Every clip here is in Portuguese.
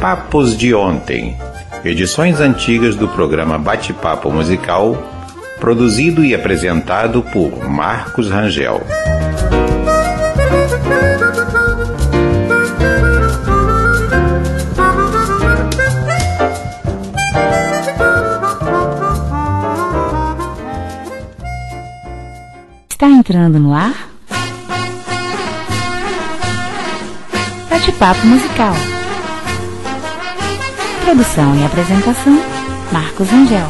Papos de Ontem, edições antigas do programa Bate-Papo Musical, produzido e apresentado por Marcos Rangel. Está entrando no ar Bate-Papo Musical. Produção e apresentação, Marcos Rangel.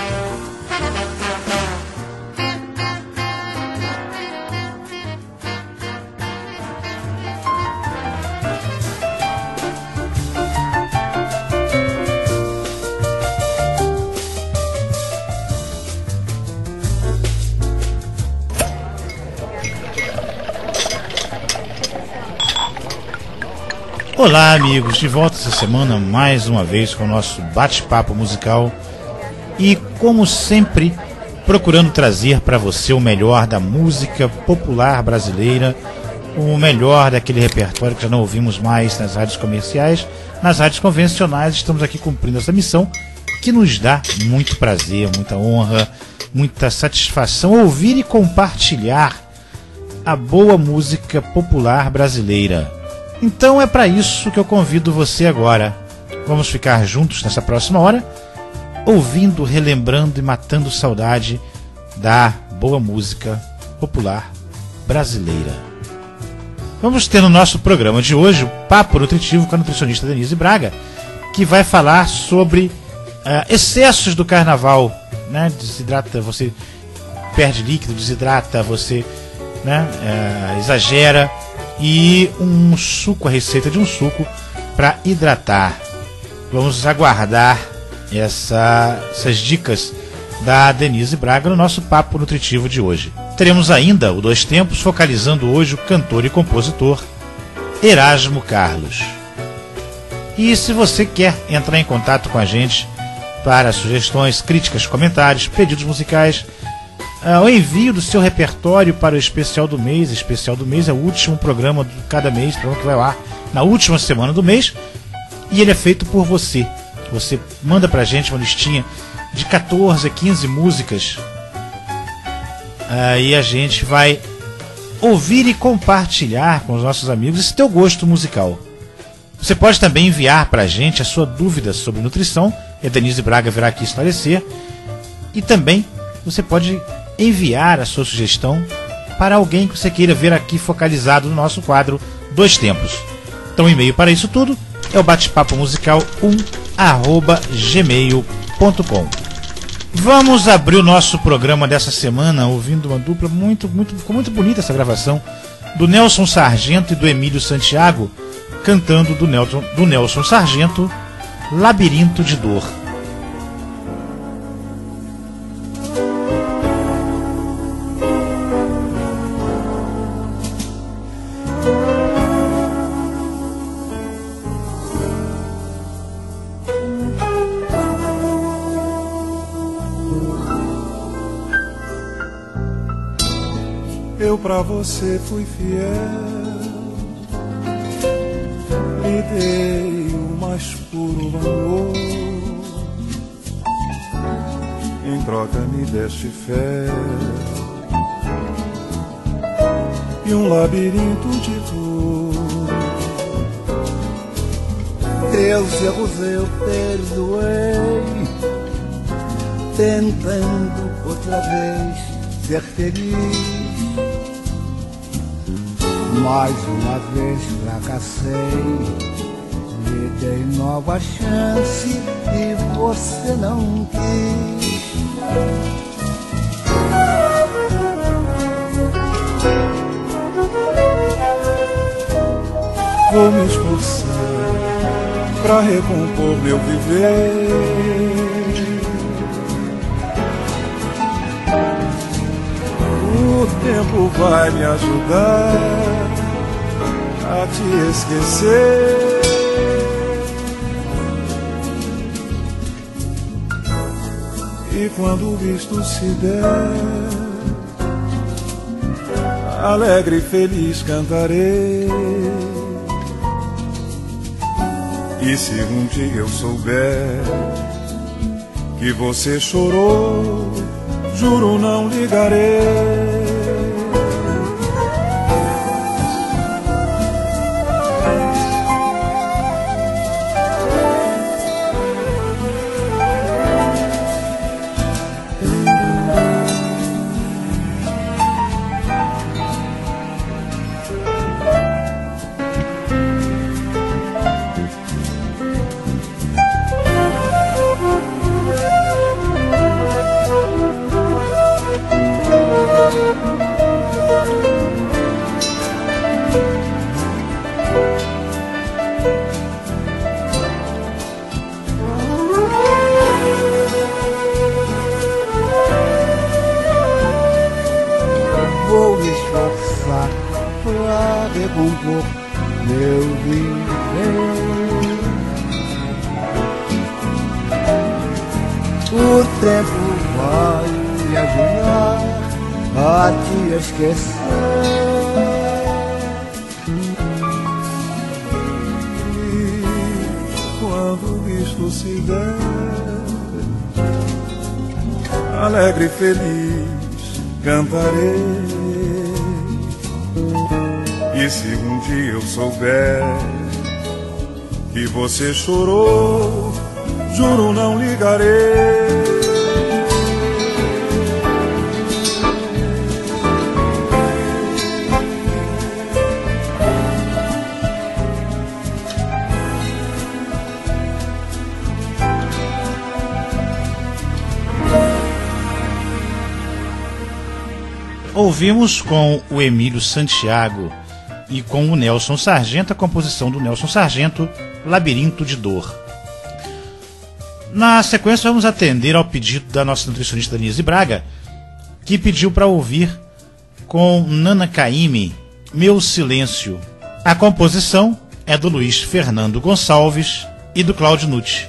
Olá, amigos, de volta essa semana mais uma vez com o nosso bate-papo musical e, como sempre, procurando trazer para você o melhor da música popular brasileira, o melhor daquele repertório que já não ouvimos mais nas rádios comerciais, nas rádios convencionais. Estamos aqui cumprindo essa missão que nos dá muito prazer, muita honra, muita satisfação ouvir e compartilhar a boa música popular brasileira. Então é para isso que eu convido você agora. Vamos ficar juntos nessa próxima hora, ouvindo, relembrando e matando saudade da boa música popular brasileira. Vamos ter no nosso programa de hoje o Papo Nutritivo com a nutricionista Denise Braga, que vai falar sobre excessos do carnaval, né? Desidrata, você perde líquido, desidrata, você, né, exagera. E um suco, a receita de um suco para hidratar. Vamos aguardar essas dicas da Denise Braga no nosso Papo Nutritivo de hoje. Teremos ainda o Dois Tempos, focalizando hoje o cantor e compositor Erasmo Carlos. E se você quer entrar em contato com a gente para sugestões, críticas, comentários, pedidos musicais, o envio do seu repertório para o Especial do Mês. Especial do Mês é o último programa de cada mês, programa que vai lá na última semana do mês, e ele é feito por você. Você manda pra gente uma listinha de 14 a 15 músicas, e a gente vai ouvir e compartilhar com os nossos amigos esse teu gosto musical. Você pode também enviar pra gente a sua dúvida sobre nutrição, e a Denise Braga virá aqui esclarecer, e também você pode enviar a sua sugestão para alguém que você queira ver aqui focalizado no nosso quadro Dois Tempos. Então o e-mail para isso tudo é o batepapomusical1@gmail.com. Vamos abrir o nosso programa dessa semana ouvindo uma dupla ficou muito bonita essa gravação, do Nelson Sargento e do Emílio Santiago, cantando do Nelson Sargento, Labirinto de Dor. Eu pra você fui fiel, lhe dei o mais puro amor, em troca me deste fé e um labirinto de dor. Teus erros eu perdoei, tentando outra vez ser feliz. Mais uma vez fracassei, lhe dei nova chance e você não quis. Vou me esforçar pra recompor meu viver. O tempo vai me ajudar a te esquecer. E quando isto se der, alegre e feliz cantarei. E se um dia eu souber que você chorou, juro não ligarei. Vou me esforçar pra recompor meu viver. O tempo vai me ajudar a te esquecer. E quando isto se der, alegre e feliz cantarei. E se um dia eu souber que você chorou, juro não ligarei. Ouvimos com o Emílio Santiago e com o Nelson Sargento a composição do Nelson Sargento, Labirinto de Dor. Na sequência vamos atender ao pedido da nossa nutricionista Denise Braga, que pediu para ouvir com Nana Caymmi, Meu Silêncio. A composição é do Luiz Fernando Gonçalves e do Cláudio Nucci.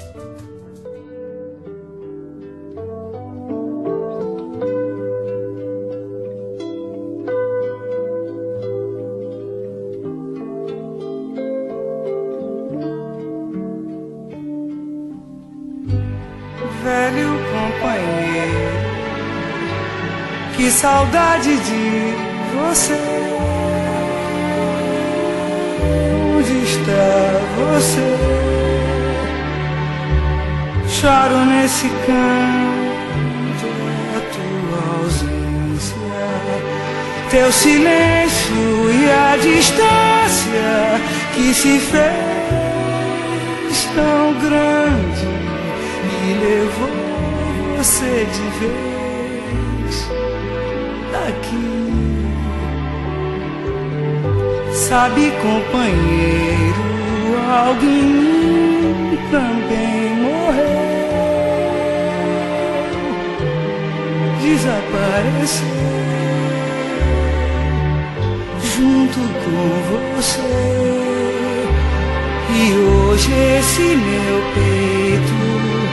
Velho companheiro, que saudade de você. Onde está você? Choro nesse canto a tua ausência, teu silêncio e a distância que se fez tão grande e levou você de vez daqui. Sabe, companheiro, alguém também morreu, desapareceu junto com você. E hoje esse meu peito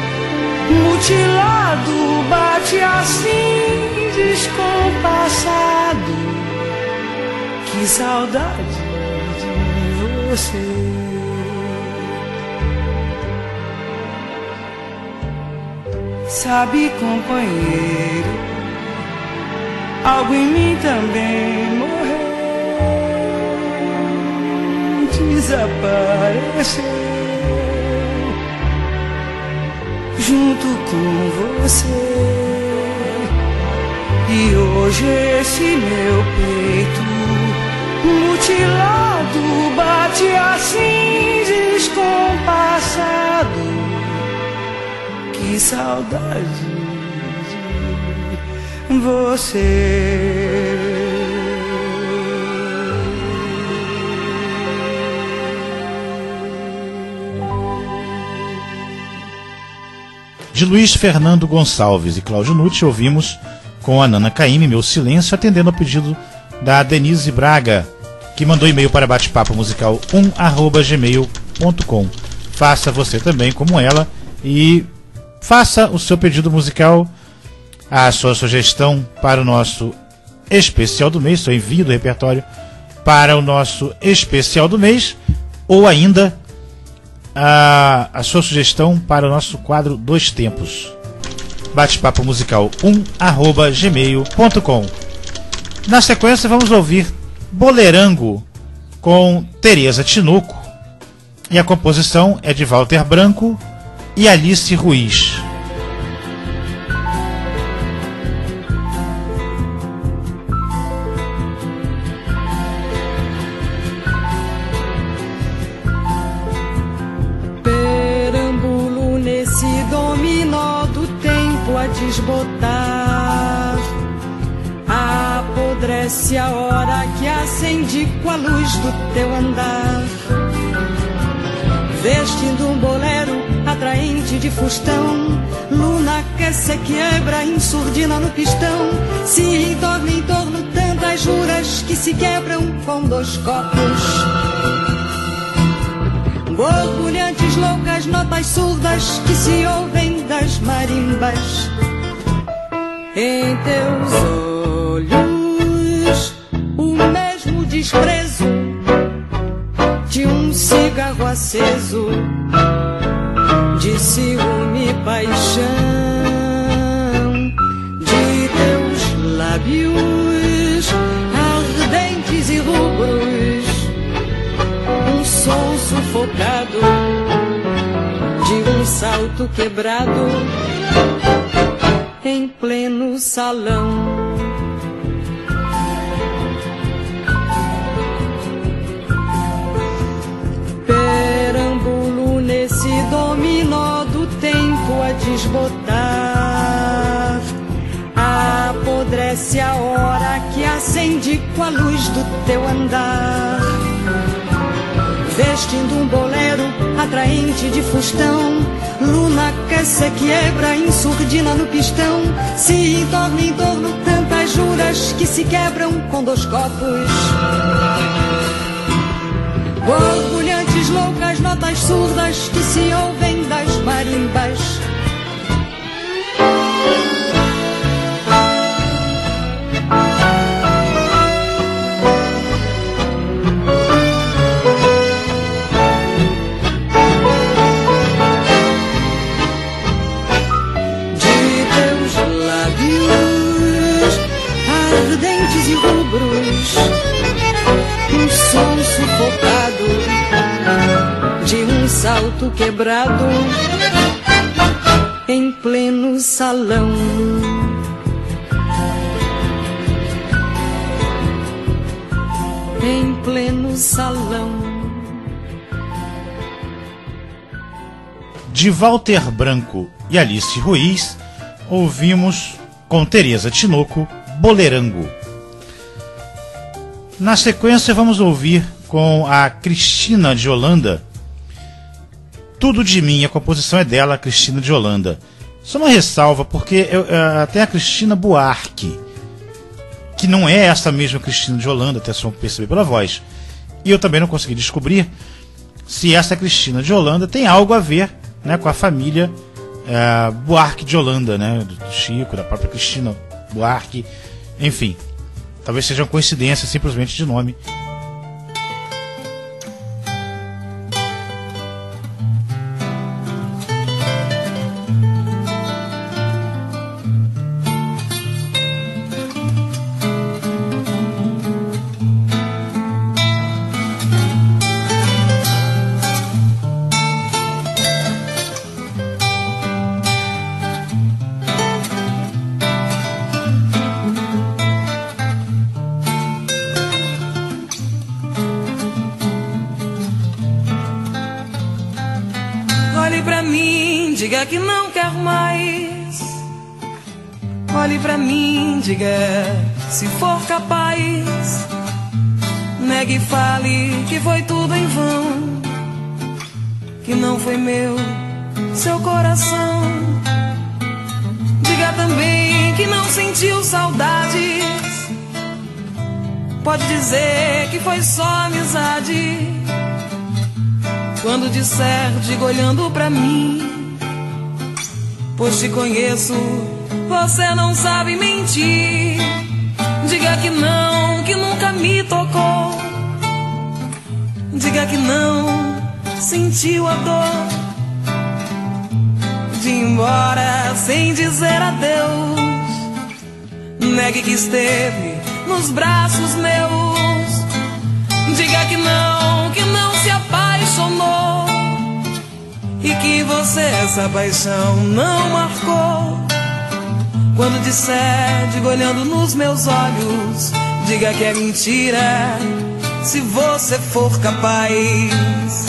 mutilado bate assim descompassado. Que saudade de você. Sabe, companheiro, algo em mim também morreu, desapareceu junto com você. E hoje esse meu peito mutilado bate assim descompassado. Que saudade de você. De Luiz Fernando Gonçalves e Cláudio Nucci, ouvimos com a Nana Caymmi, Meu Silêncio, atendendo ao pedido da Denise Braga, que mandou e-mail para batepapomusical1@gmail.com. Faça você também como ela e faça o seu pedido musical, a sua sugestão para o nosso especial do mês, seu envio do repertório para o nosso especial do mês, ou ainda a sua sugestão para o nosso quadro Dois Tempos. Bate-papo musical 1@gmail.com. Na sequência vamos ouvir Bolerango com Tereza Tinoco, e a composição é de Walter Branco e Alice Ruiz. Perambulo nesse dominó do tempo a desbotar, apodrece a hora que acende com a luz do teu andar. Vestindo um bolero atraente de fustão, luna que se quebra insurdina no pistão. Se entorna em torno tantas juras que se quebram com dois copos. Borbulhantes loucas notas surdas que se ouvem das marimbas. Em teus olhos o mesmo desprezo de um cigarro aceso, de ciúme e paixão, de teus lábios ardentes e rubros, um som sufocado, de um salto quebrado em pleno salão. Perambulo nesse dominó do tempo a desbotar, apodrece a hora que acende com a luz do teu andar. Vestindo um bolero atraente de fustão, luna que se quebra insurdina no pistão. Se entorna em torno tantas juras que se quebram com dois copos. Borbulhantes loucas notas surdas que se ouvem das marimbas. De teus lábios ardentes e rubros, um som sufocado, de um salto quebrado em pleno salão. Em pleno salão. De Walter Branco e Alice Ruiz, ouvimos com Tereza Tinoco, Bolerango. Na sequência vamos ouvir com a Cristina de Holanda, Tudo de Mim. A composição é dela, a Cristina de Holanda. Só uma ressalva, porque tem a Cristina Buarque, que não é essa mesma Cristina de Holanda, até só perceber pela voz. E eu também não consegui descobrir se essa Cristina de Holanda tem algo a ver, né, com a família Buarque de Holanda, né, do Chico, da própria Cristina Buarque, enfim. Talvez seja uma coincidência simplesmente de nome. Olhe pra mim, diga que não quer mais. Olhe pra mim, diga se for capaz. Negue e fale que foi tudo em vão, que não foi meu seu coração. Diga também que não sentiu saudades. Pode dizer que foi só amizade. Quando disser, diga olhando pra mim, pois te conheço, você não sabe mentir. Diga que não, que nunca me tocou. Diga que não, sentiu a dor de ir embora sem dizer adeus. Negue que esteve nos braços meus. Diga que não se apaixonou e que você essa paixão não marcou. Quando disser, diga olhando nos meus olhos, diga que é mentira, se você for capaz.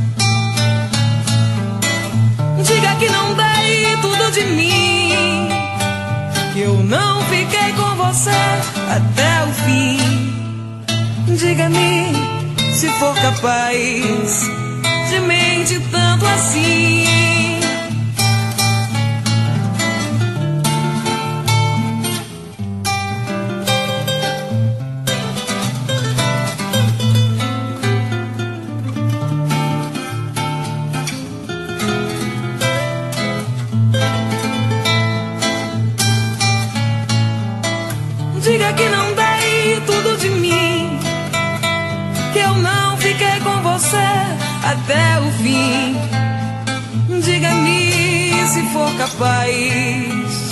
Diga que não dei tudo de mim, que eu não fiquei com você até o fim. Diga-me se for capaz de mentir tanto assim. Diga que não dei tudo de mim, que eu não fiquei com você até o fim. Diga-me se for capaz.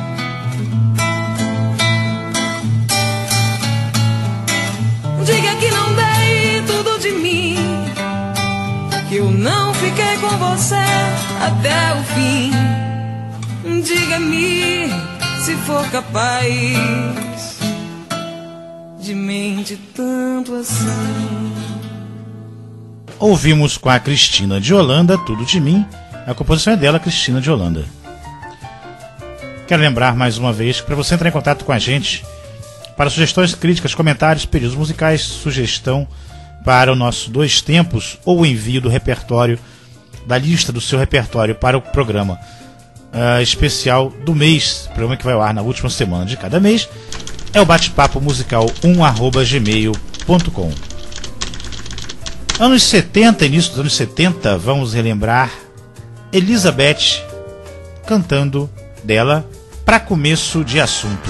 Diga que não dei tudo de mim, que eu não fiquei com você até o fim. Diga-me se for capaz de mentir tanto assim. Ouvimos com a Cristina de Holanda, Tudo de Mim. A composição é dela, Cristina de Holanda. Quero lembrar mais uma vez que para você entrar em contato com a gente, para sugestões, críticas, comentários, pedidos musicais, sugestão para o nosso Dois Tempos ou envio do repertório, da lista do seu repertório para o programa especial do mês, programa que vai ao ar na última semana de cada mês, é o bate-papo musical 1@gmail.com. Anos 70, início dos anos 70, vamos relembrar Elizabeth cantando dela Pra Começo de Assunto.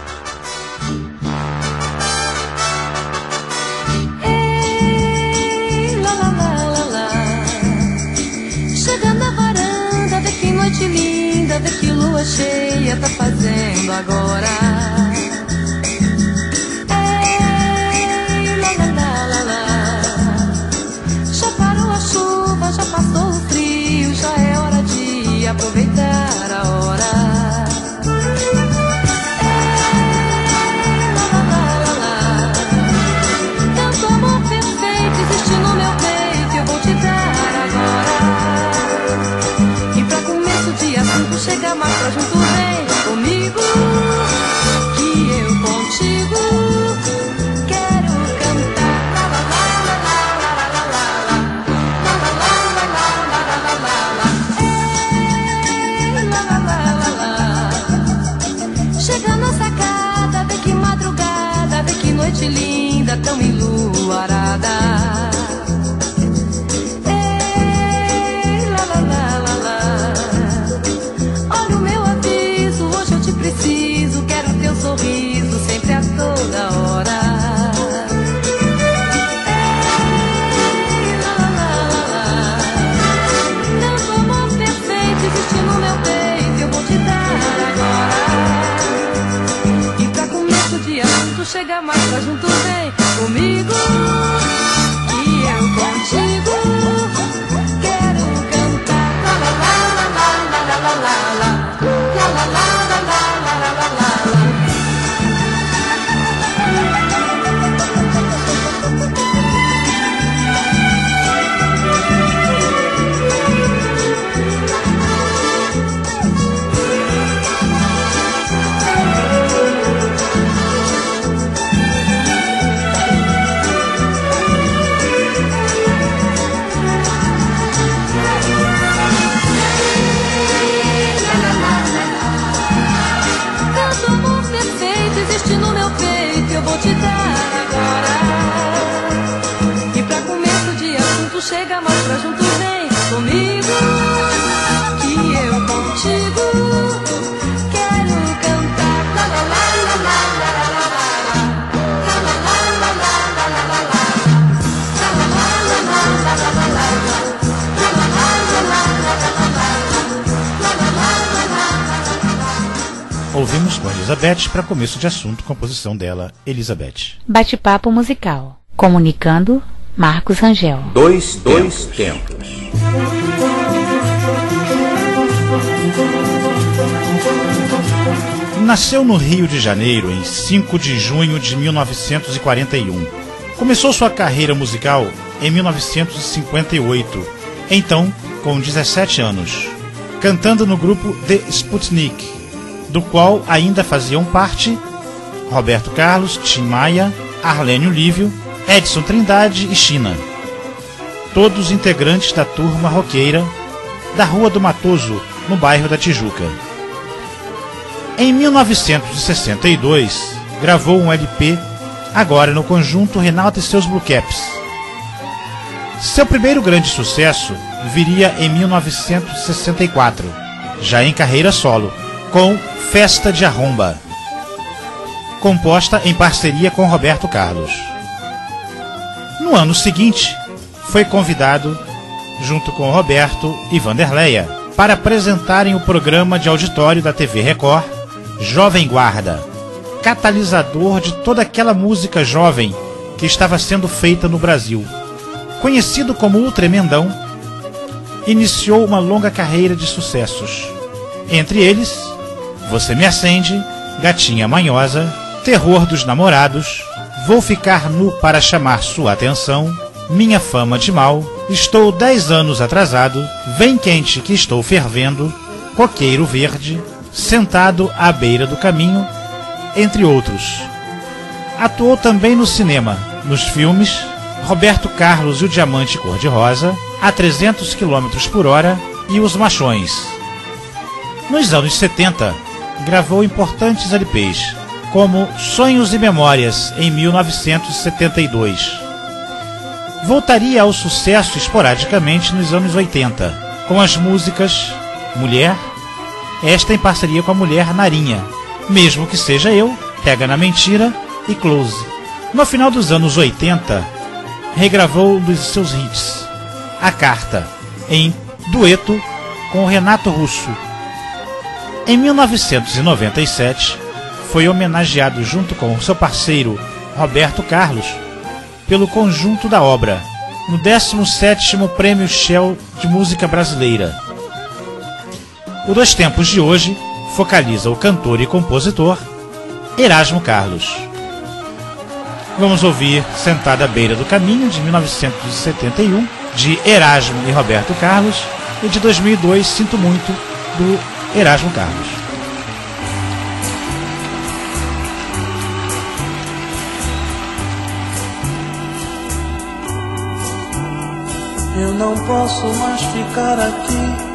Ei, lá, lá, lá, lá, lá. Chega na varanda, vê que noite linda, vê que lua cheia tá fazendo agora. Ei, lá, lá, lá, lá, lá. Já parou a chuva, já passou o frio, já é hora de aproveitar a hora. Chega mais pra junto, vem comigo. com Elizabeth para começo de assunto, composição dela, Elizabeth. Bate-papo musical. Comunicando, Marcos Rangel. Dois tempos. Nasceu no Rio de Janeiro em 5 de junho de 1941. Começou sua carreira musical em 1958, então com 17 anos, cantando no grupo The Sputnik, do qual ainda faziam parte Roberto Carlos, Tim Maia, Arlênio Lívio, Edson Trindade e China. Todos integrantes da turma roqueira da Rua do Matoso, no bairro da Tijuca. Em 1962, gravou um LP, agora no conjunto Renato e seus Blue Caps. Seu primeiro grande sucesso viria em 1964, já em carreira solo, com Festa de Arromba, composta em parceria com Roberto Carlos. No ano seguinte, foi convidado, junto com Roberto e Vanderleia, para apresentarem o programa de auditório da TV Record, Jovem Guarda, catalisador de toda aquela música jovem que estava sendo feita no Brasil. Conhecido como O Tremendão, iniciou uma longa carreira de sucessos. Entre eles, Você Me Acende, Gatinha Manhosa, Terror dos Namorados, Vou Ficar Nu para Chamar Sua Atenção, Minha Fama de Mal, Estou 10 anos atrasado, Vem Quente que Estou Fervendo, Coqueiro Verde, Sentado à Beira do Caminho, entre outros. Atuou também no cinema, nos filmes Roberto Carlos e o Diamante Cor-de-Rosa, A 300 km por hora e Os Machões. Nos anos 70, gravou importantes LPs, como Sonhos e Memórias, em 1972. Voltaria ao sucesso esporadicamente nos anos 80, com as músicas Mulher, esta em parceria com a mulher Narinha, Mesmo Que Seja Eu, Pega na Mentira e Close. No final dos anos 80, regravou um dos seus hits, A Carta, em dueto com Renato Russo. Em 1997, foi homenageado junto com seu parceiro Roberto Carlos pelo conjunto da obra, no 17º Prêmio Shell de Música Brasileira. O Dois Tempos de hoje focaliza o cantor e compositor Erasmo Carlos. Vamos ouvir Sentada à Beira do Caminho, de 1971, de Erasmo e Roberto Carlos, e de 2002, Sinto Muito, do Erasmo Carlos. Eu não posso mais ficar aqui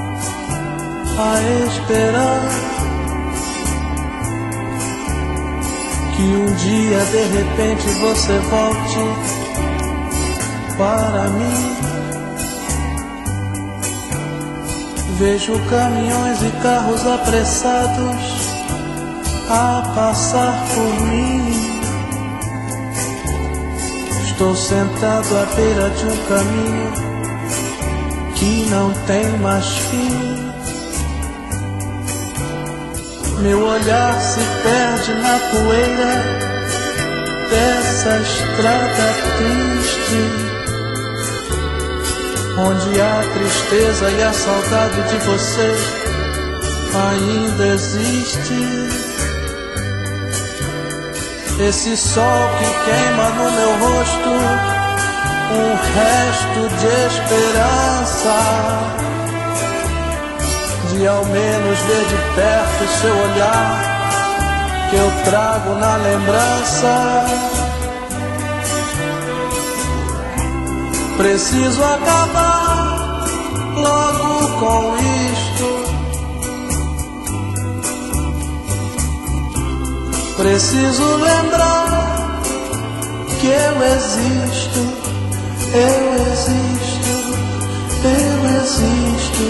a esperar que um dia de repente você volte para mim. Vejo caminhões e carros apressados a passar por mim. Estou sentado à beira de um caminho que não tem mais fim. Meu olhar se perde na poeira dessa estrada triste, onde a tristeza e a saudade de você ainda existe. Esse sol que queima no meu rosto, um resto de esperança, de ao menos ver de perto o seu olhar que eu trago na lembrança. Preciso acabar logo com isto. Preciso lembrar que eu existo, eu existo, eu existo.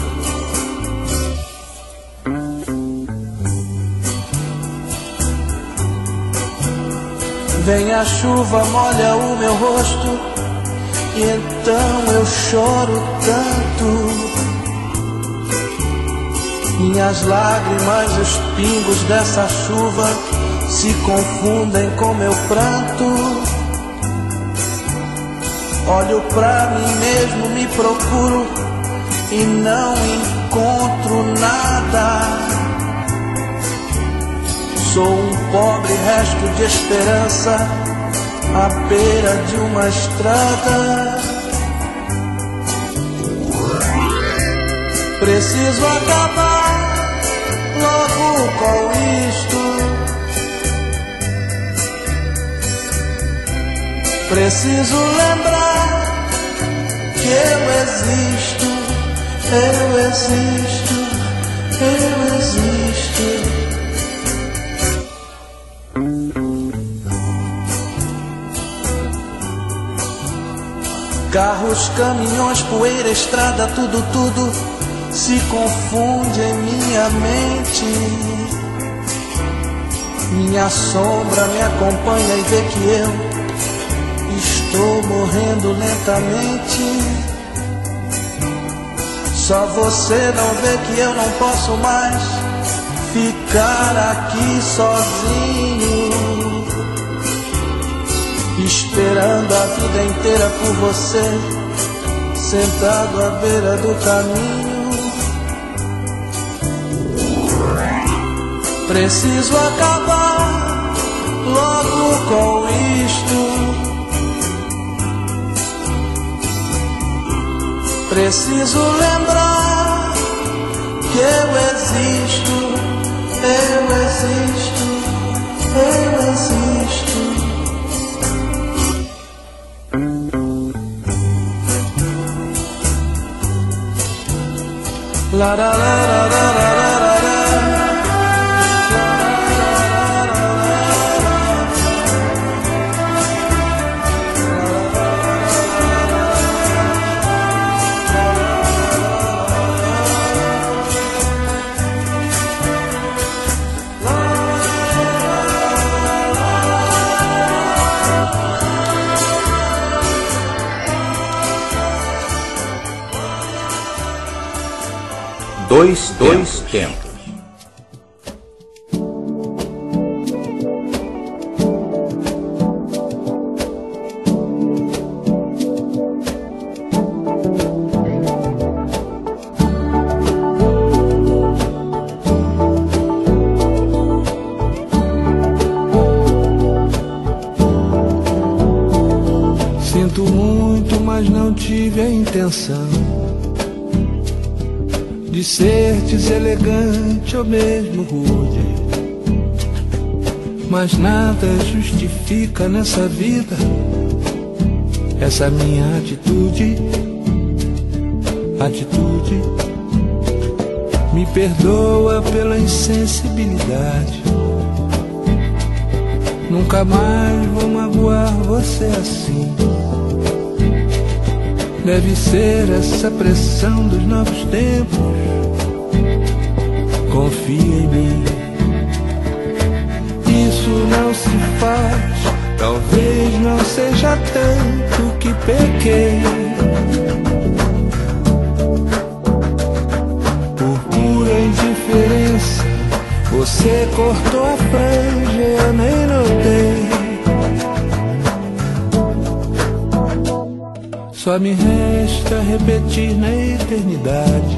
Vem a chuva, molha o meu rosto, e então eu choro tanto. Minhas lágrimas, os pingos dessa chuva se confundem com meu pranto. Olho pra mim mesmo, me procuro e não encontro nada. Sou um pobre resto de esperança à beira de uma estrada. Preciso acabar logo com isto. Preciso lembrar que eu existo, eu existo, eu existo. Carros, caminhões, poeira, estrada, tudo se confunde em minha mente. Minha sombra me acompanha e vê que eu estou morrendo lentamente. Só você não vê que eu não posso mais ficar aqui sozinho, esperando a vida inteira por você, sentado à beira do caminho. Preciso acabar logo com isto. Preciso lembrar que eu existo, eu existo, eu existo. La la la la la la la. Dois tempos. Sinto muito, mas não tive a intenção de ser deselegante ou mesmo rude. Mas nada justifica nessa vida essa minha atitude. Me perdoa pela insensibilidade. Nunca mais vou magoar você assim. Deve ser essa pressão dos novos tempos. Confia em mim. Isso não se faz. Talvez não seja tanto que pequei. Por pura indiferença, você cortou a franja e eu nem notei. Só me resta repetir na eternidade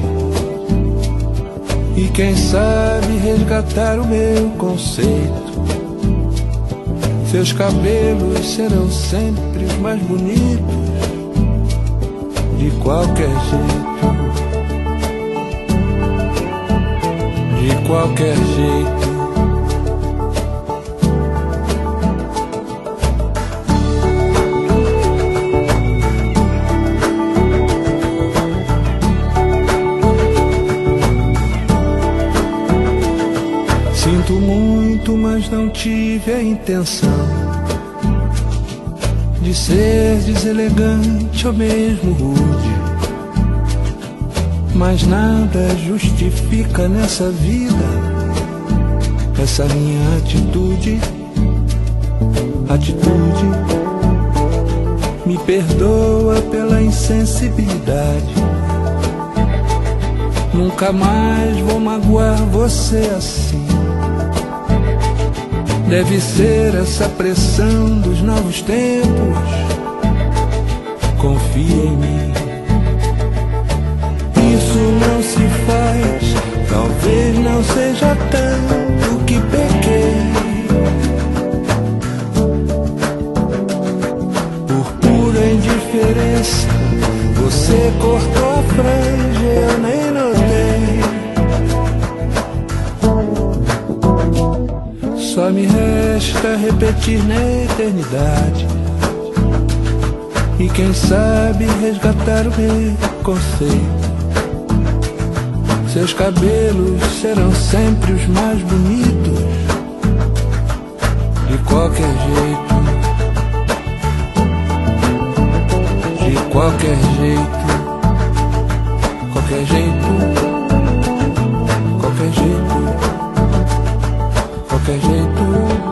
e quem sabe resgatar o meu conceito. Seus cabelos serão sempre os mais bonitos, de qualquer jeito, de qualquer jeito. Sinto muito, mas não tive a intenção de ser deselegante ou mesmo rude. Mas nada justifica nessa vida essa minha atitude. Me perdoa pela insensibilidade. Nunca mais vou magoar você assim. Deve ser essa pressão dos novos tempos. Confia em mim. Isso não se faz. Talvez não seja tanto que pequei. Por pura indiferença, você cortou a franja, eu nem notei. Só me resta repetir na eternidade e quem sabe resgatar o meu conceito. Seus cabelos serão sempre os mais bonitos, de qualquer jeito. De qualquer jeito. Qualquer jeito. Qualquer jeito. Qualquer jeito.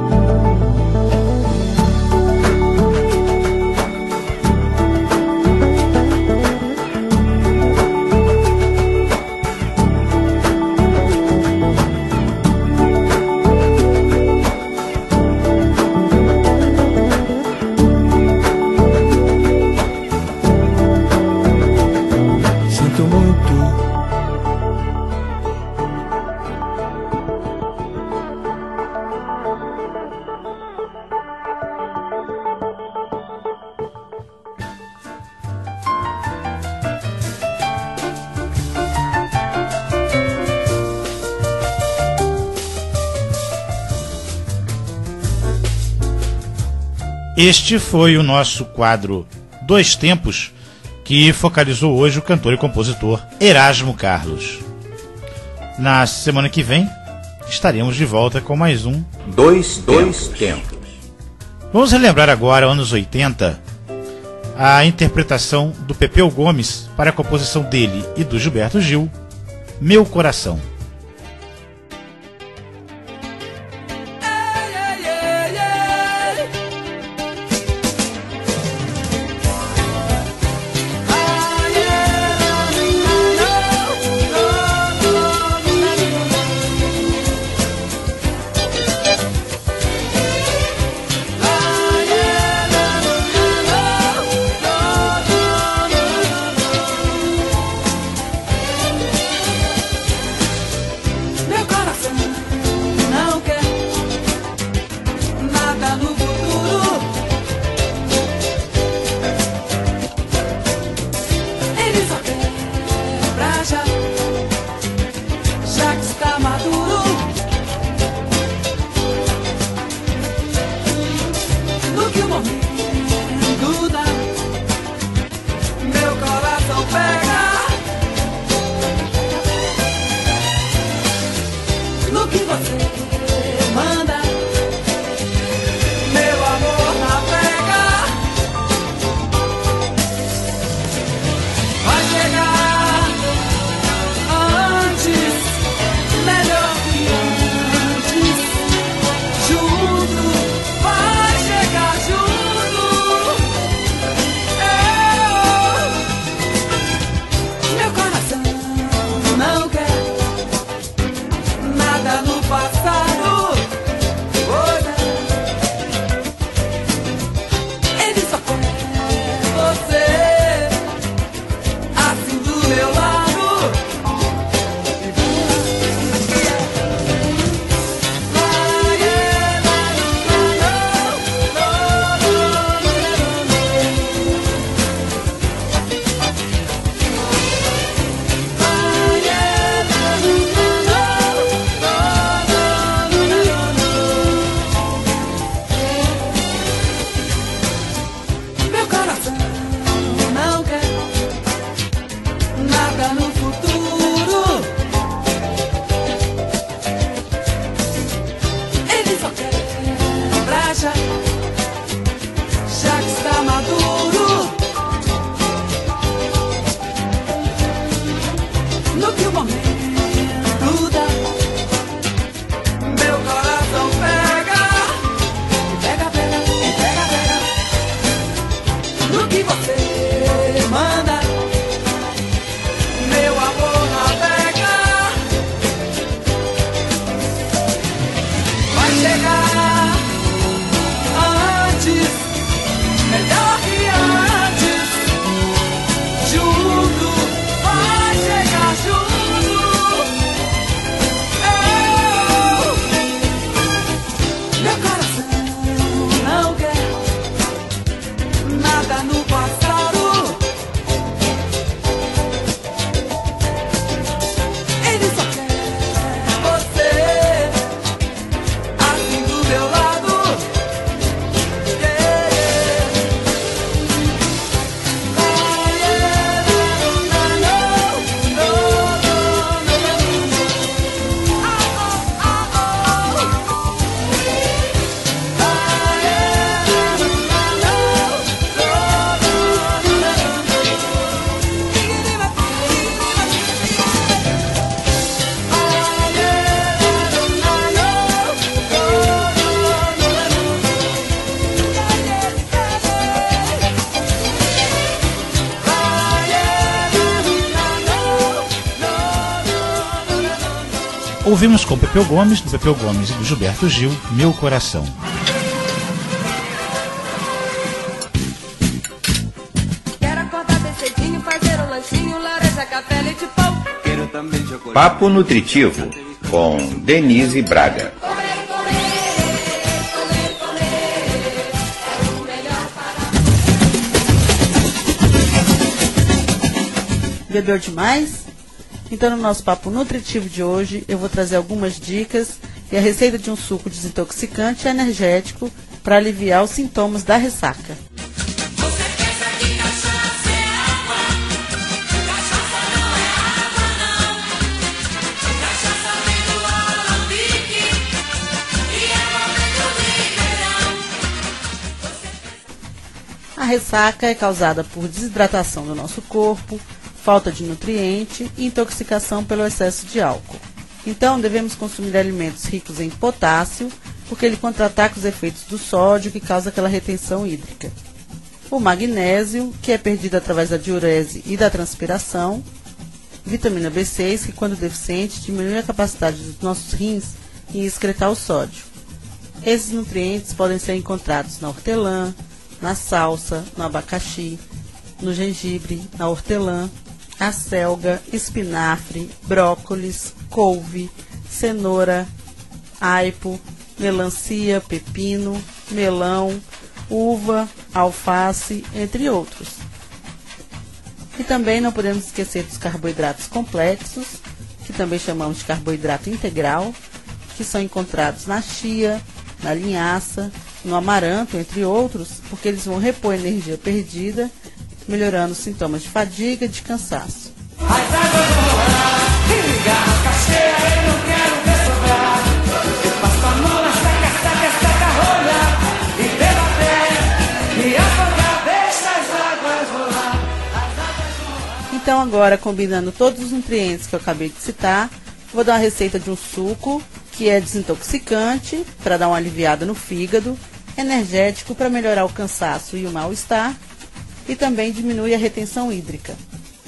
Este foi o nosso quadro Dois Tempos, que focalizou hoje o cantor e compositor Erasmo Carlos. Na semana que vem, estaremos de volta com mais um Dois Tempos. Vamos relembrar agora, anos 80, a interpretação do Pepeu Gomes para a composição dele e do Gilberto Gil, Meu Coração. Ouvimos com Pepeu Gomes, do Pepeu Gomes e do Gilberto Gil, Meu Coração. Quero acordar bem cedinho, fazer um lanchinho, laranja, café, leite, pão. Quero também chocolate. Papo Nutritivo, com Denise Braga. Bebeu demais? Então no nosso Papo Nutritivo de hoje eu vou trazer algumas dicas e a receita de um suco desintoxicante e energético para aliviar os sintomas da ressaca. A ressaca é causada por desidratação do nosso corpo, falta de nutriente e intoxicação pelo excesso de álcool. Então, devemos consumir alimentos ricos em potássio, porque ele contra-ataca os efeitos do sódio que causa aquela retenção hídrica. O magnésio, que é perdido através da diurese e da transpiração. Vitamina B6, que quando deficiente diminui a capacidade dos nossos rins em excretar o sódio. Esses nutrientes podem ser encontrados na hortelã, na salsa, no abacaxi, no gengibre, na hortelã, acelga, espinafre, brócolis, couve, cenoura, aipo, melancia, pepino, melão, uva, alface, entre outros. E também não podemos esquecer dos carboidratos complexos, que também chamamos de carboidrato integral, que são encontrados na chia, na linhaça, no amaranto, entre outros, porque eles vão repor a energia perdida, melhorando os sintomas de fadiga e de cansaço. Então agora, combinando todos os nutrientes que eu acabei de citar, vou dar uma receita de um suco que é desintoxicante, para dar uma aliviada no fígado, energético para melhorar o cansaço e o mal-estar, e também diminui a retenção hídrica.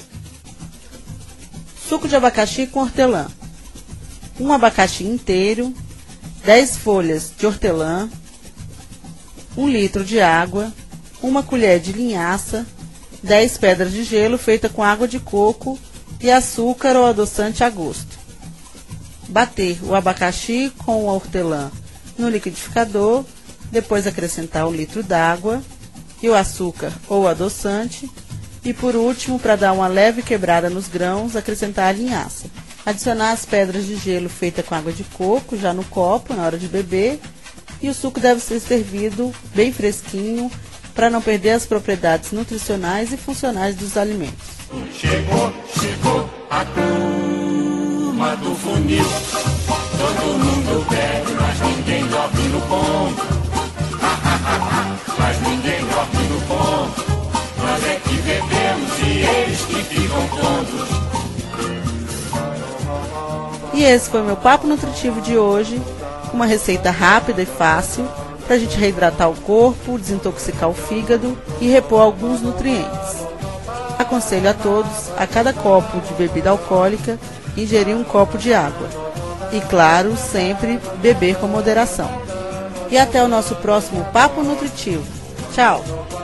Suco de abacaxi com hortelã. Um abacaxi inteiro, 10 folhas de hortelã, 1 litro de água, 1 colher de linhaça, 10 pedras de gelo feita com água de coco e açúcar ou adoçante a gosto. Bater o abacaxi com a hortelã no liquidificador, depois acrescentar 1 litro d'água e o açúcar ou adoçante e, por último, para dar uma leve quebrada nos grãos, acrescentar a linhaça. Adicionar as pedras de gelo feitas com água de coco já no copo na hora de beber, e o suco deve ser servido bem fresquinho para não perder as propriedades nutricionais e funcionais dos alimentos. Chegou a turma do funil. Todo mundo bebe, mas ninguém dorme no ponto. Mas ninguém dorme no ponto. Nós é que bebemos e eles que ficam tontos. E esse foi o meu Papo Nutritivo de hoje, com uma receita rápida e fácil para a gente reidratar o corpo, desintoxicar o fígado e repor alguns nutrientes. Aconselho a todos, a cada copo de bebida alcoólica, ingerir 1 copo de água. E claro, sempre beber com moderação. E até o nosso próximo Papo Nutritivo. Tchau!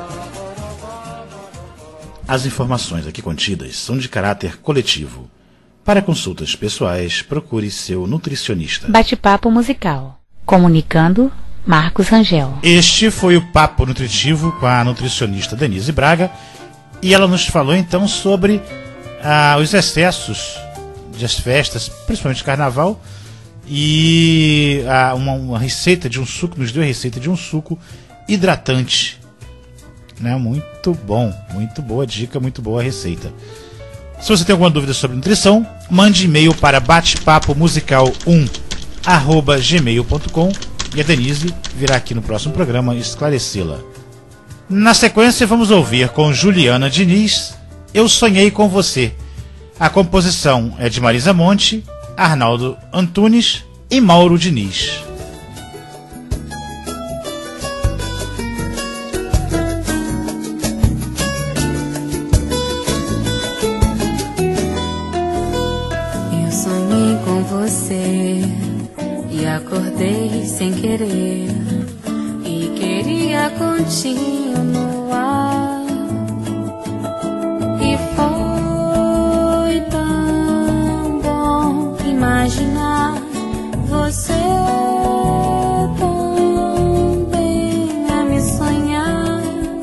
As informações aqui contidas são de caráter coletivo. Para consultas pessoais, procure seu nutricionista. Bate-papo musical. Comunicando, Marcos Rangel. Este foi o Papo Nutritivo com a nutricionista Denise Braga. E ela nos falou então sobre os excessos das festas, principalmente de carnaval. E uma receita de um suco, nos deu a receita de um suco hidratante. Né? Muito bom, muito boa dica, muito boa receita. Se você tem alguma dúvida sobre nutrição, mande e-mail para batepapomusical1@gmail.com e a Denise virá aqui no próximo programa esclarecê-la. Na sequência, vamos ouvir com Juliana Diniz, Eu Sonhei com Você. A composição é de Marisa Monte, Arnaldo Antunes e Mauro Diniz. Eu sonhei com você sem querer e queria continuar. E foi tão bom imaginar você também a me sonhar.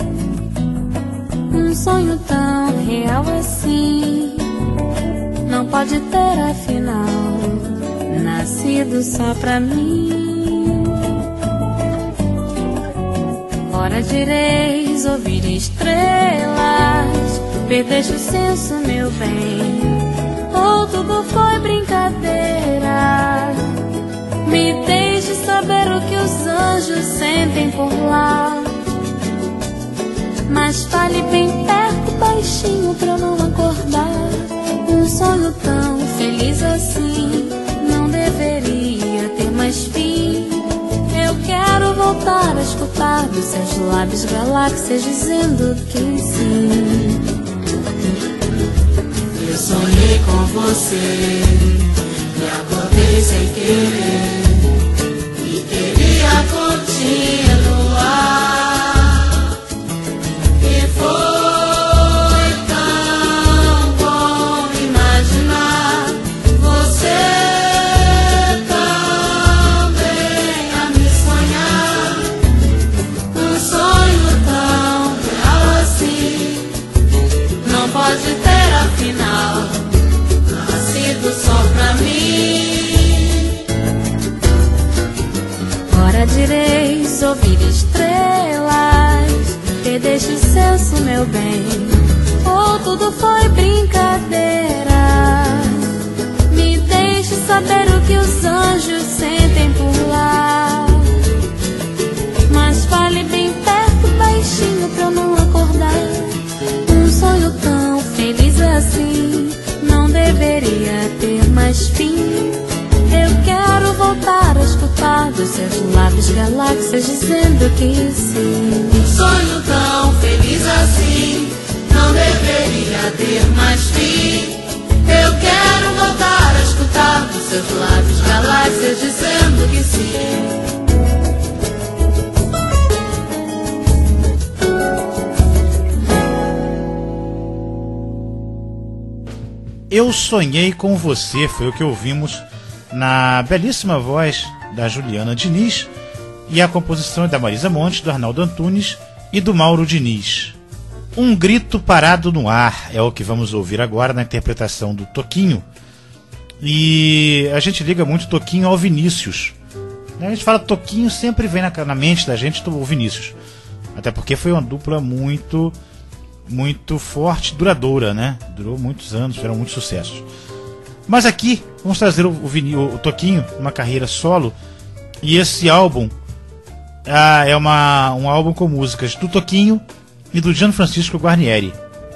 Um sonho tão real assim não pode ter afinal nascido só pra mim. Ora direis ouvir estrelas, perdeste o senso, meu bem, ou tudo foi brincadeira? Me deixe saber o que os anjos sentem por lá, mas fale bem perto, baixinho, pra eu não acordar. Um sonho tão feliz assim não deveria ter mais fim. Eu quero voltar a escutar dos seus lábios galáxias dizendo que sim. Eu sonhei com você e acordei sem querer e queria continuar. E foi tão bom imaginar você também a me sonhar. Um sonho tão real assim não pode ter afinal nascido só pra mim. Ora direis ouvir estrelas, perdeste o senso, meu bem, ou tudo foi brincadeira? Me deixe saber o que os anjos sentem por lá, mas fale bem perto, baixinho, pra eu não acordar. Um sonho tão feliz assim não deveria ter mais fim. Eu quero voltar a escutar dos seus lábios galáxias dizendo que sim. Um sonho tão feliz assim não deveria ter mais fim. Eu quero voltar a escutar dos seus lábios galáxias dizendo que sim. Eu Sonhei com Você foi o que ouvimos na belíssima voz da Juliana Diniz, e a composição é da Marisa Monte, do Arnaldo Antunes e do Mauro Diniz. Um Grito Parado no Ar é o que vamos ouvir agora na interpretação do Toquinho. E a gente liga muito Toquinho ao Vinícius. A gente fala Toquinho, sempre vem na mente da gente o Vinícius. Até porque foi uma dupla muito forte, duradoura, né? Durou muitos anos, tiveram muitos sucessos. Mas aqui vamos trazer o Toquinho, uma carreira solo. E esse álbum é um álbum com músicas do Toquinho e do Gianfrancisco Guarnieri.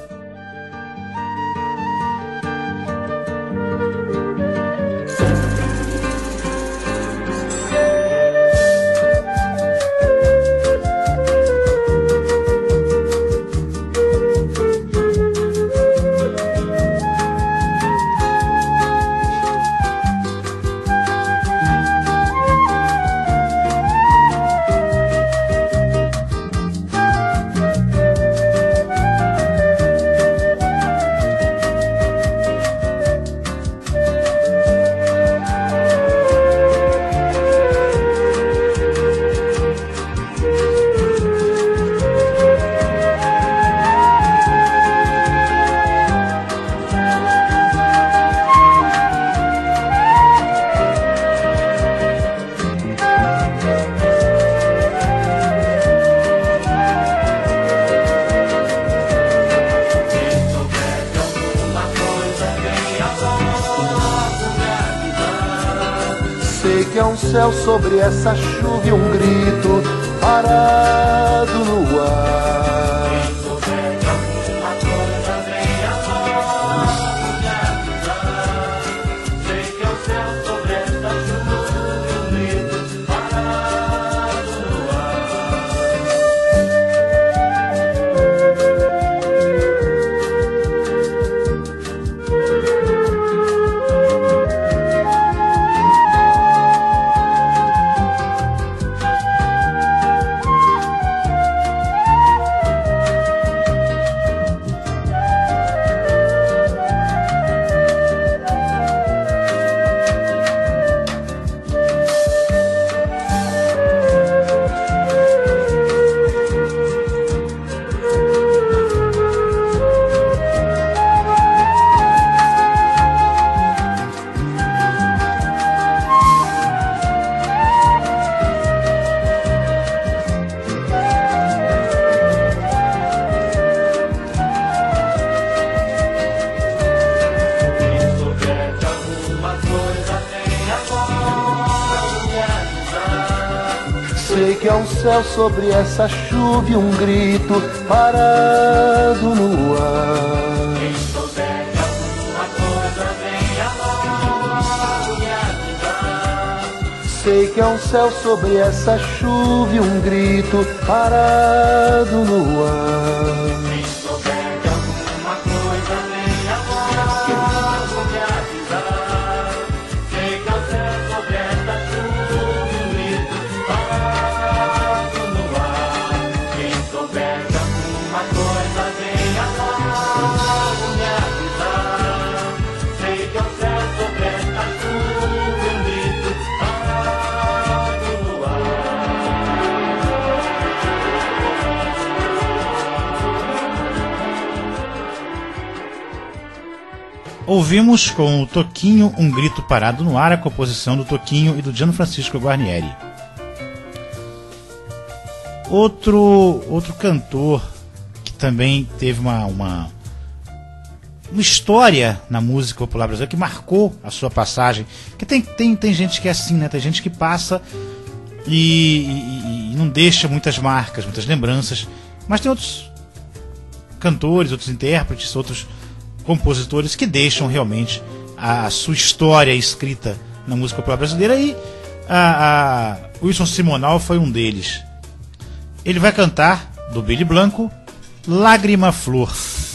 Que é um céu sobre essa chuva e um grito parado no ar. que há um céu sobre essa chuva e um grito parado no ar. Quem souber de alguma coisa venha logo me avisar. Sei que há um céu sobre essa chuva e um grito parado no ar. Quem souber de alguma coisa venha logo me avisar. Sei que há um céu sobre essa chuva e um grito parado no ar. Quem souber de alguma coisa venha logo me avisar. Sei que há um céu sobre essa chuva e um grito parado no ar. Ouvimos com o Toquinho Um Grito Parado no Ar, a composição do Toquinho e do Gian Francisco Guarnieri. Outro cantor que também teve uma história na música popular brasileira, que marcou a sua passagem, que tem gente que é assim, né? Tem gente que passa e não deixa muitas marcas, muitas lembranças, mas tem outros cantores, outros intérpretes, outros compositores que deixam realmente a sua história escrita na música popular brasileira, e Wilson Simonal foi um deles. Ele vai cantar, do Billy Blanco, Lágrima Flor.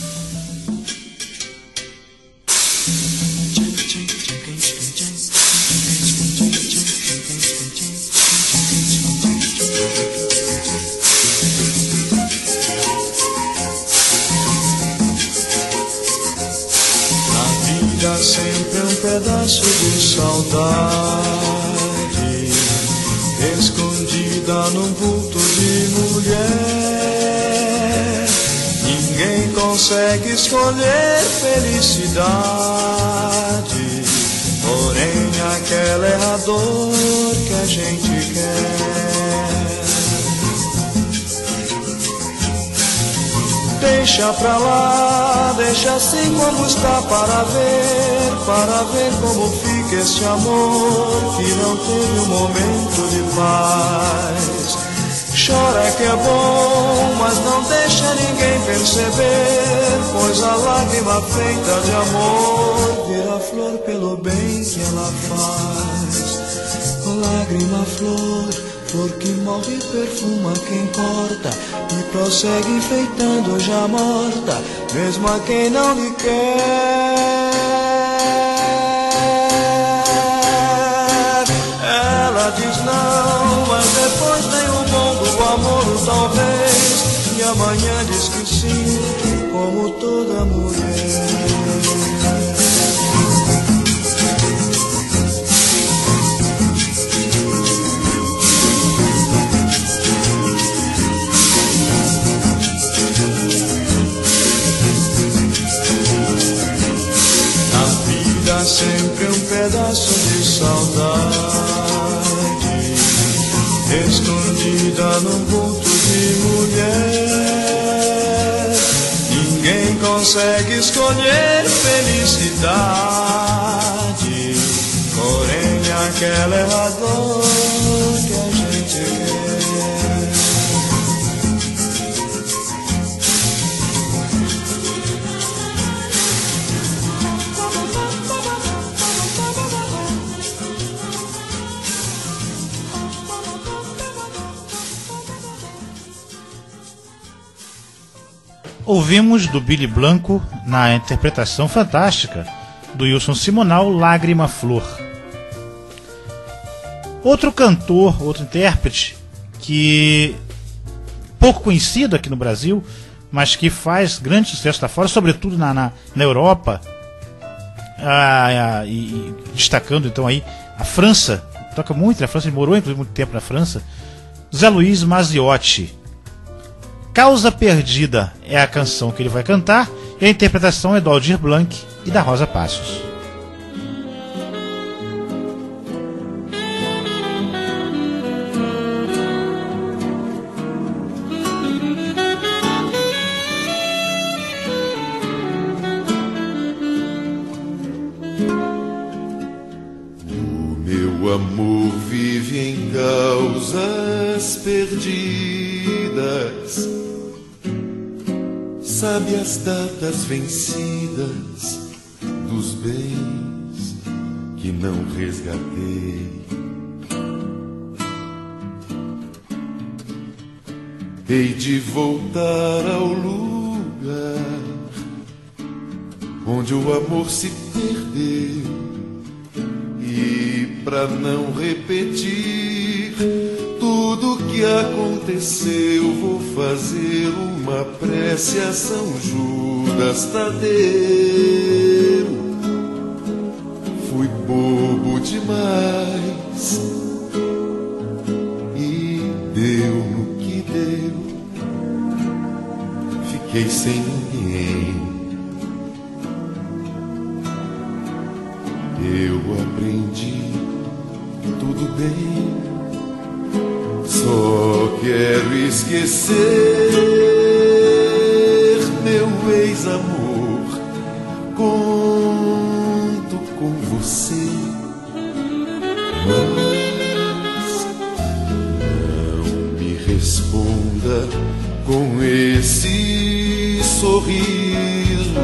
Sempre um pedaço de saudade escondida num vulto de mulher. Ninguém consegue escolher felicidade, porém aquela é a dor que a gente quer. Deixa pra lá, deixa assim como está para ver como fica este amor que não teve um momento de paz. Chora que é bom, mas não deixa ninguém perceber, pois a lágrima feita de amor vira flor pelo bem que ela faz. Lágrima flor, flor que morre e perfuma quem corta, e prossegue enfeitando já morta, mesmo a quem não lhe quer. Ela diz não, mas depois vem o mundo do amor, talvez, e amanhã diz que sim, como toda mulher. Sempre um pedaço de saudade escondida num vulto de mulher. Ninguém consegue escolher felicidade, porém aquela é a dor que a gente quer. Ouvimos do Billy Blanco, na interpretação fantástica do Wilson Simonal, Lágrima Flor. Outro cantor, outro intérprete, que pouco conhecido aqui no Brasil, mas que faz grande sucesso lá fora, sobretudo na Europa, e destacando então aí a França, toca muito na França, ele morou inclusive muito tempo na França, Zé Luiz Maziotti. Causa Perdida é a canção que ele vai cantar, e a interpretação é do Aldir Blanc e da Rosa Passos. O meu amor vive em causa vidas perdidas, sabe as datas vencidas dos bens que não resgatei. Hei de voltar ao lugar onde o amor se perdeu, e pra não repetir tudo que aconteceu, vou fazer uma prece a São Judas Tadeu. Fui bobo demais e deu no que deu, fiquei sem ninguém. Eu aprendi tudo bem, só quero esquecer meu ex-amor. Conto com você, mas não me responda com esse sorriso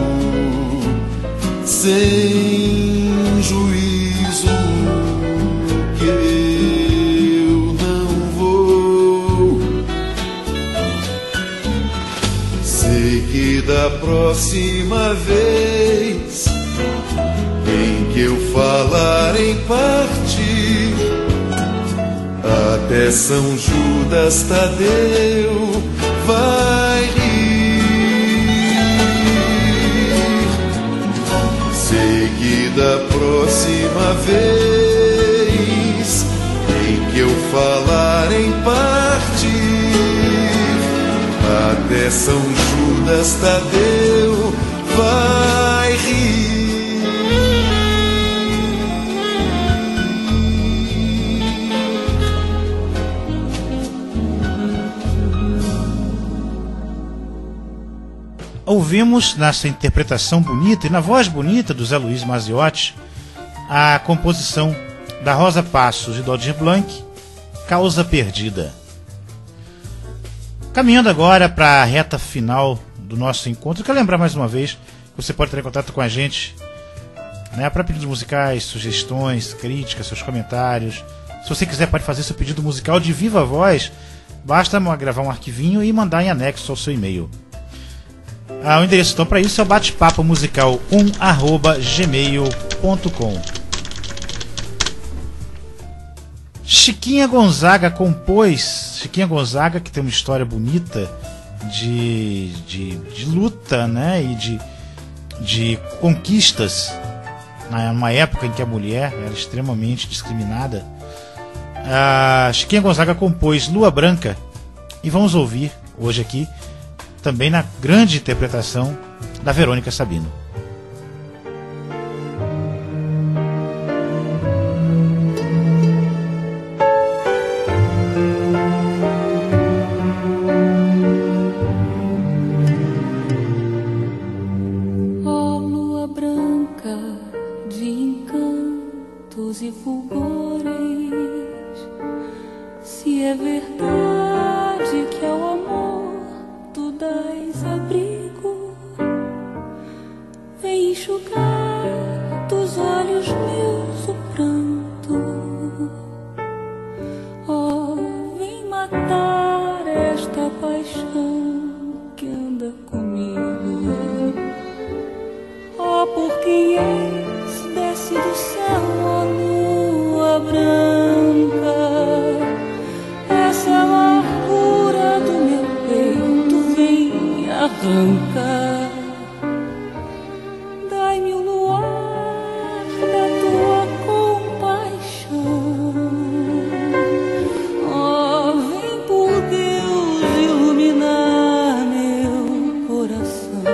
sem juízo, que eu não vou. Sei que da próxima vez em que eu falar em partir, até São Judas Tadeu vai rir. Sei que da próxima vez em que eu falar em partir, até São Judas Tadeu vai rir. Ouvimos nessa interpretação bonita e na voz bonita do Zé Luiz Maziotti a composição da Rosa Passos e do Aldir Blanc, Causa Perdida. Caminhando agora para a reta final do nosso encontro, quero lembrar mais uma vez que você pode ter contato com a gente, né, para pedidos musicais, sugestões, críticas, seus comentários. Se você quiser, pode fazer seu pedido musical de viva voz, basta gravar um arquivinho e mandar em anexo ao seu e-mail. O endereço então para isso é o batepapomusical1@gmail.com. Chiquinha Gonzaga compôs, Chiquinha Gonzaga, que tem uma história bonita de luta, né, e de conquistas numa época em que a mulher era extremamente discriminada. Chiquinha Gonzaga compôs Lua Branca e vamos ouvir hoje aqui também na grande interpretação da Verônica Sabino. Ó lua branca de encantos e fulgores, se é verdade que ao amor tu dás abrigo, vem enxugar dos olhos meus o pranto. Oh, vem matar esta paixão que anda comigo. Oh, por quem és, desce do céu, ó lua branca, essa largura do meu peito vem arrancar. Dai-me o luar da tua compaixão. Oh, vem por Deus iluminar meu coração.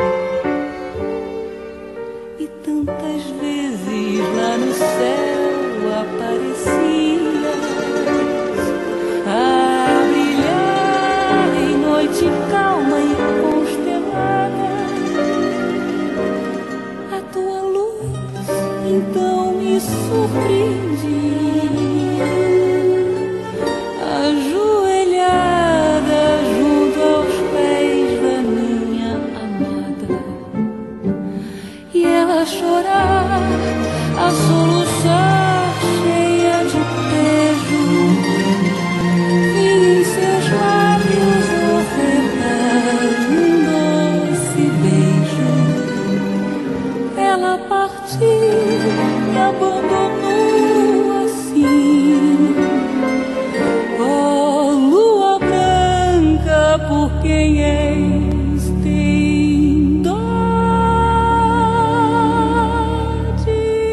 E tantas vezes lá no céu aparecias a brilhar em noite calma e constelada. A tua luz então me surpreendia. Ajuda a chorar, a soluçar cheia de beijo. Vi em seus lábios ofertar um doce beijo. Ela partiu e abandonou assim. Oh, lua branca, por quem és tem dó de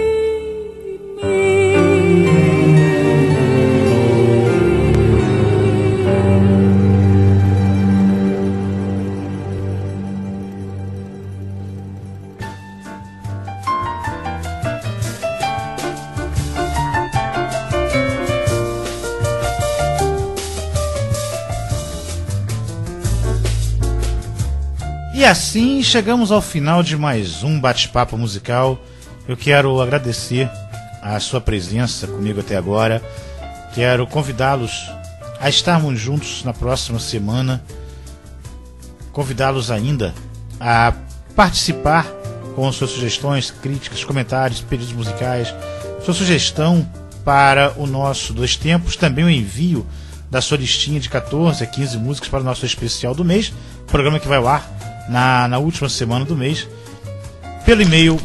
E assim chegamos ao final de mais um bate-papo musical. Eu quero agradecer a sua presença comigo até agora. Quero convidá-los a estarmos juntos na próxima semana. Convidá-los ainda a participar com suas sugestões, críticas, comentários, pedidos musicais, sua sugestão para o nosso Dois Tempos, também o envio da sua listinha de 14 a 15 músicas para o nosso especial do mês, programa que vai ao ar na última semana do mês, pelo e-mail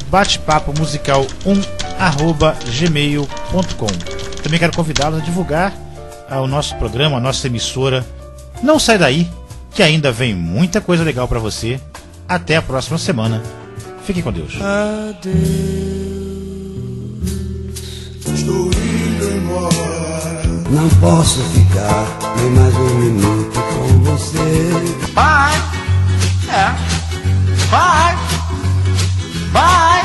batepapomusical1@gmail.com. Também quero convidá-los a divulgar o nosso programa, a nossa emissora. Não sai daí, que ainda vem muita coisa legal para você. Até a próxima semana. Fique com Deus. Adeus, estou indo embora. Não posso ficar nem mais um minuto com você. Bye! É. Bye! Bye!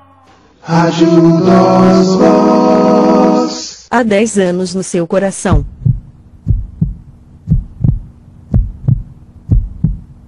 Rádio Nós Voz. Há 10 anos no seu coração.